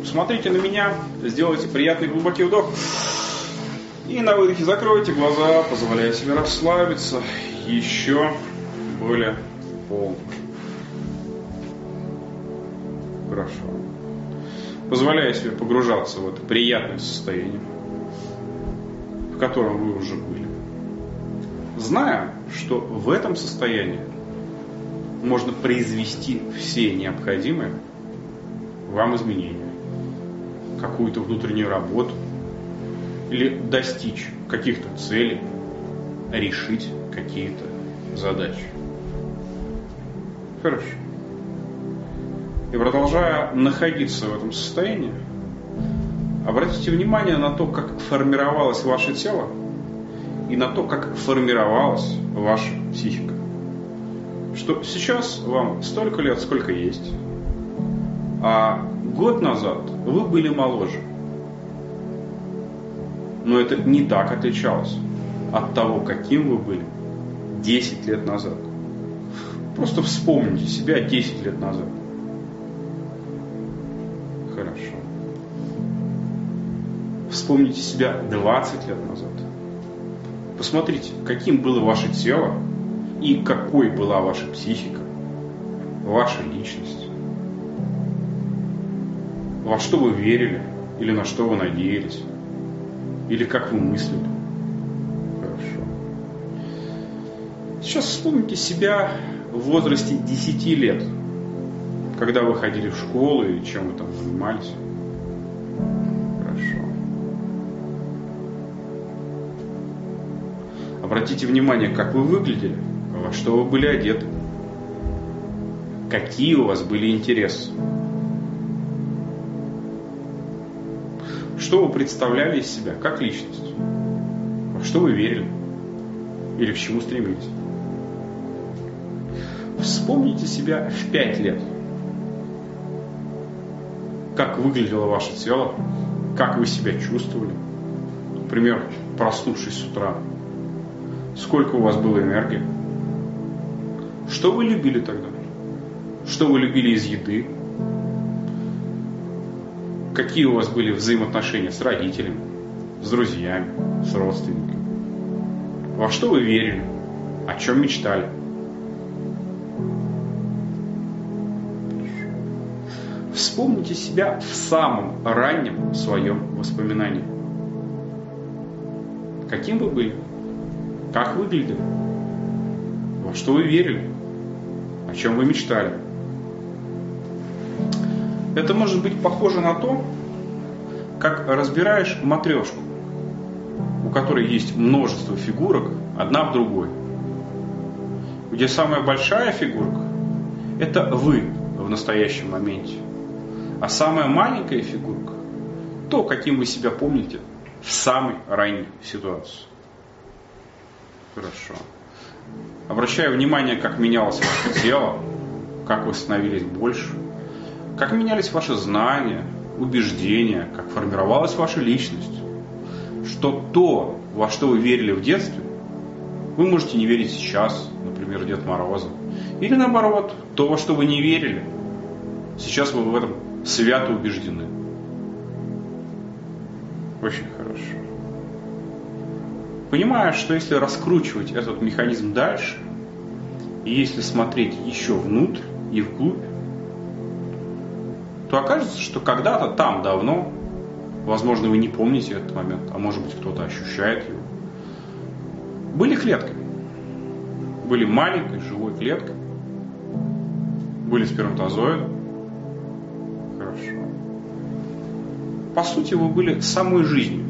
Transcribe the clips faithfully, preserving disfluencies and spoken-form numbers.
Посмотрите на меня, сделайте приятный глубокий вдох. И на выдохе закройте глаза, позволяя себе расслабиться еще более полно. Хорошо. Позволяя себе погружаться в это приятное состояние, в котором вы уже были. Зная, что в этом состоянии можно произвести все необходимые вам изменения, какую-то внутреннюю работу, или достичь каких-то целей, решить какие-то задачи. Хорошо. И продолжая находиться в этом состоянии, обратите внимание на то, как формировалось ваше тело и на то, как формировалась ваша психика. Что сейчас вам столько лет, сколько есть, а год назад вы были моложе. Но это не так отличалось от того, каким вы были десять лет назад. Просто вспомните себя десять лет назад. Хорошо. Вспомните себя двадцать лет назад. Посмотрите, каким было ваше тело и какой была ваша психика, ваша личность. Во что вы верили или на что вы надеялись. Или как вы мыслили. Хорошо. Сейчас вспомните себя в возрасте десяти лет, когда вы ходили в школу и чем вы там занимались. Хорошо. Обратите внимание, как вы выглядели, во что вы были одеты, какие у вас были интересы. Что вы представляли из себя, как личность? Во что вы верили? Или к чему стремились? Вспомните себя в пять лет. Как выглядело ваше тело? Как вы себя чувствовали? Например, проснувшись с утра. Сколько у вас было энергии? Что вы любили тогда? Что вы любили из еды? Какие у вас были взаимоотношения с родителями, с друзьями, с родственниками? Во что вы верили? О чем мечтали? Вспомните себя в самом раннем своем воспоминании. Каким вы были? Как выглядели? Во что вы верили? О чем вы мечтали? Это может быть похоже на то, как разбираешь матрешку, у которой есть множество фигурок, одна в другой. Где самая большая фигурка – это вы в настоящем моменте. А самая маленькая фигурка – то, каким вы себя помните в самой ранней ситуации. Хорошо. Обращаю внимание, как менялось ваше тело, как вы становились больше, как менялись ваши знания, убеждения, как формировалась ваша личность. Что то, во что вы верили в детстве, вы можете не верить сейчас, например, в Деда Мороза. Или наоборот, то, во что вы не верили, сейчас вы в этом свято убеждены. Очень хорошо. Понимая, что если раскручивать этот механизм дальше, и если смотреть еще внутрь и вглубь, то окажется, что когда-то там давно, возможно, вы не помните этот момент, а может быть, кто-то ощущает его, были клетками. Были маленькой живой клеткой, были сперматозоиды. Хорошо. По сути, вы были самой жизнью.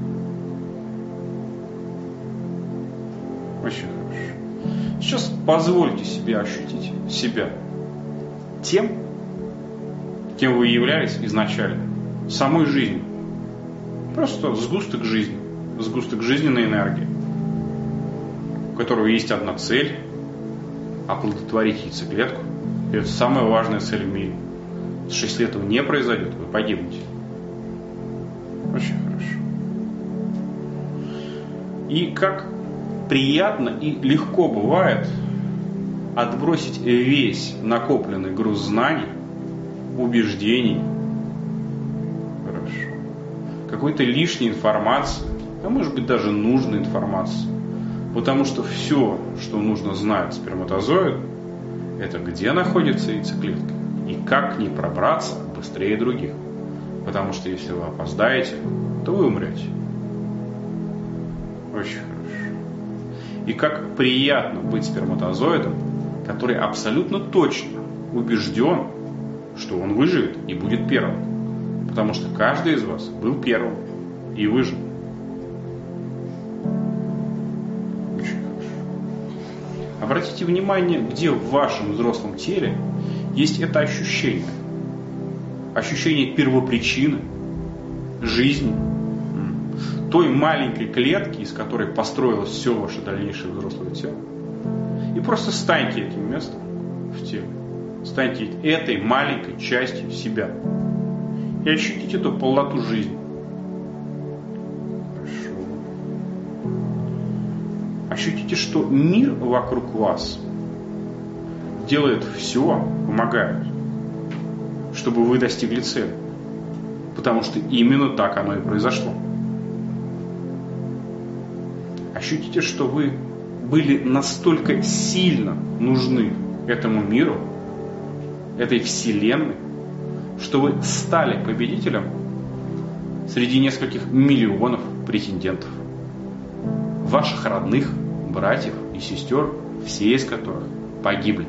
Очень хорошо. Сейчас позвольте себе ощутить себя тем, кем вы являлись изначально, самой жизнью. Просто сгусток жизни, сгусток жизненной энергии, у которого есть одна цель – оплодотворить яйцеклетку. И это самая важная цель в мире. Что если этого не произойдет, вы погибнете. Очень хорошо. И как приятно и легко бывает отбросить весь накопленный груз знаний, убеждений. Хорошо. хорошо. Какой-то лишней информации, а может быть даже нужной информации. Потому что все, что нужно знать сперматозоид, это где находится яйцеклетка и как к ней пробраться быстрее других. Потому что если вы опоздаете, то вы умрете. Очень хорошо. И как приятно быть сперматозоидом, который абсолютно точно убежден, что он выживет и будет первым. Потому что каждый из вас был первым и выжил. Очень хорошо. Обратите внимание, где в вашем взрослом теле есть это ощущение. Ощущение первопричины жизни, той маленькой клетки, из которой построилось все ваше дальнейшее взрослое тело. И просто станьте этим местом в теле. Станьте этой маленькой частью себя. И ощутите эту полноту жизни. Хорошо. Ощутите, что мир вокруг вас делает все, помогает, чтобы вы достигли цели. Потому что именно так оно и произошло. Ощутите, что вы были настолько сильно нужны этому миру, этой вселенной, что вы стали победителем среди нескольких миллионов претендентов. Ваших родных, братьев и сестер, все из которых погибли.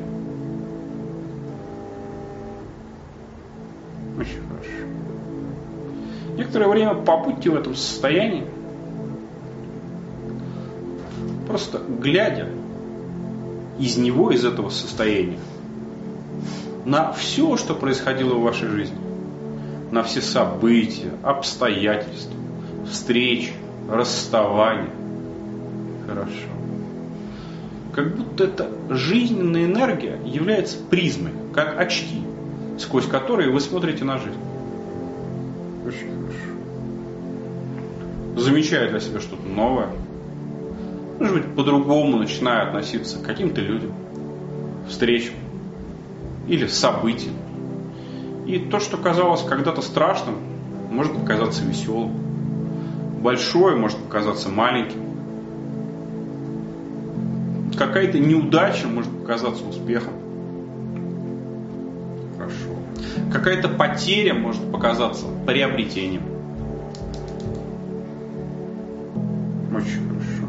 Очень хорошо. Некоторое время побудьте в этом состоянии, просто глядя из него, из этого состояния, на все, что происходило в вашей жизни, на все события, обстоятельства, встречи, расставания. Хорошо. Как будто эта жизненная энергия является призмой, как очки, сквозь которые вы смотрите на жизнь. Очень хорошо. Замечая для себя что-то новое, может быть, по-другому начиная относиться к каким-то людям, встречам или событиям. И то, что казалось когда-то страшным, может показаться веселым. Большое может показаться маленьким. Какая-то неудача может показаться успехом. Хорошо. Какая-то потеря может показаться приобретением. Очень хорошо.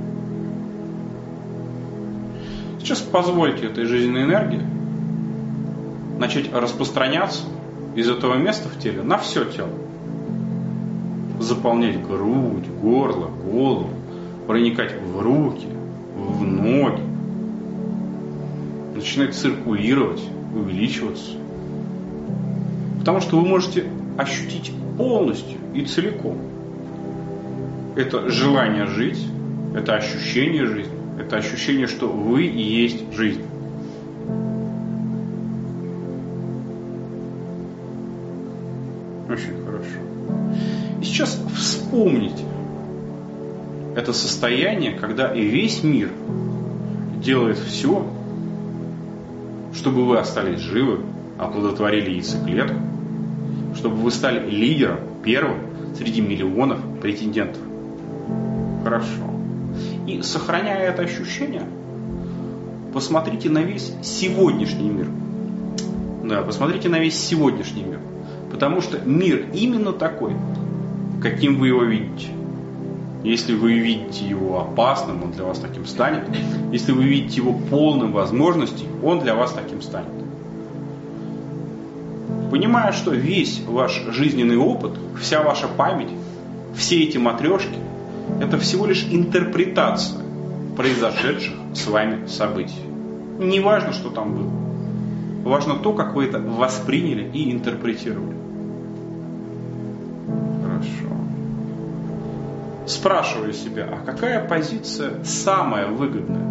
Сейчас позвольте этой жизненной энергии начать распространяться из этого места в теле на все тело. Заполнять грудь, горло, голову, проникать в руки, в ноги. Начинать циркулировать, увеличиваться. Потому что вы можете ощутить полностью и целиком это желание жить, это ощущение жизни, это ощущение, что вы и есть жизнь. Очень хорошо. И сейчас вспомните это состояние, когда и весь мир делает все, чтобы вы остались живы, оплодотворили яйцеклетку, чтобы вы стали лидером, первым среди миллионов претендентов. Хорошо. И сохраняя это ощущение, посмотрите на весь сегодняшний мир. Да, посмотрите на весь сегодняшний мир. Потому что мир именно такой, каким вы его видите. Если вы видите его опасным, он для вас таким станет. Если вы видите его полным возможностей, он для вас таким станет. Понимая, что весь ваш жизненный опыт, вся ваша память, все эти матрешки, это всего лишь интерпретация произошедших с вами событий. Не важно, что там было. Важно то, как вы это восприняли и интерпретировали. Хорошо. Спрашиваю себя, а какая позиция самая выгодная?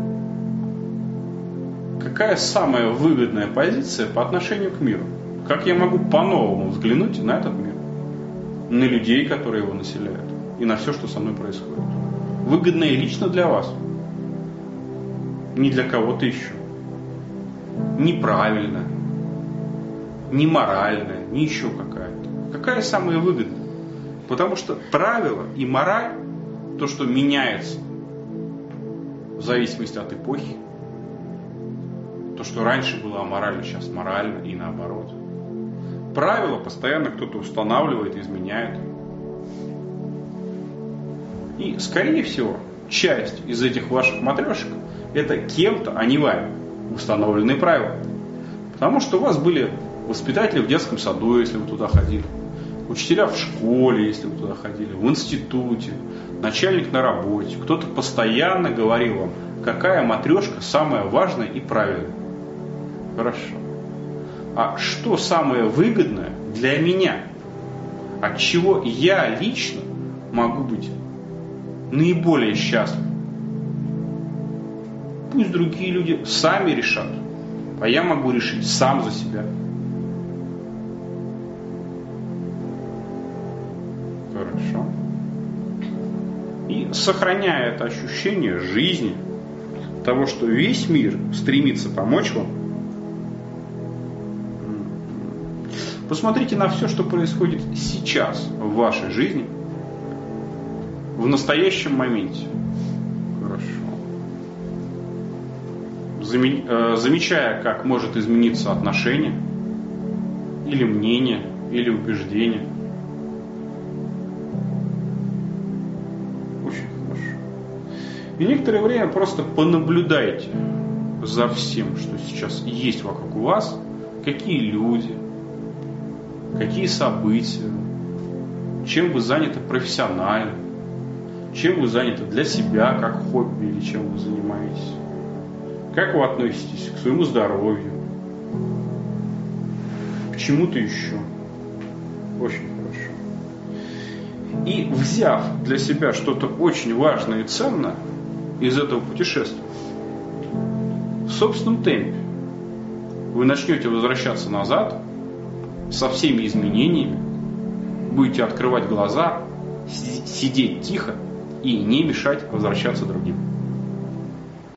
Какая самая выгодная позиция по отношению к миру? Как я могу по-новому взглянуть на этот мир? На людей, которые его населяют, и на все, что со мной происходит. Выгодное лично для вас. Не для кого-то еще. Неправильная, неморальная, не еще какая-то. Какая самая выгодная? Потому что правила и мораль, то, что меняется в зависимости от эпохи, то, что раньше было аморально, сейчас морально и наоборот. Правила постоянно кто-то устанавливает, изменяет. И, скорее всего, часть из этих ваших матрешек это кем-то, а не вами, установленные правила. Потому что у вас были воспитатели в детском саду, если вы туда ходили, учителя в школе, если вы туда ходили, в институте, начальник на работе. Кто-то постоянно говорил вам, какая матрешка самая важная и правильная. Хорошо. А что самое выгодное для меня? От чего я лично могу быть наиболее счастлив? Пусть другие люди сами решат, а я могу решить сам за себя. Хорошо. И сохраняя это ощущение жизни, того, что весь мир стремится помочь вам, посмотрите на все, что происходит сейчас в вашей жизни, в настоящем моменте. Хорошо. Замечая, как может измениться отношение, или мнение, или убеждение. Очень хорошо. И некоторое время просто понаблюдайте за всем, что сейчас есть вокруг вас, какие люди, какие события, чем вы заняты профессионально, чем вы заняты для себя, как хобби, или чем вы занимаетесь. Как вы относитесь к своему здоровью, к чему-то еще. Очень хорошо. И взяв для себя что-то очень важное и ценное из этого путешествия, в собственном темпе вы начнете возвращаться назад со всеми изменениями, будете открывать глаза, сидеть тихо и не мешать возвращаться другим.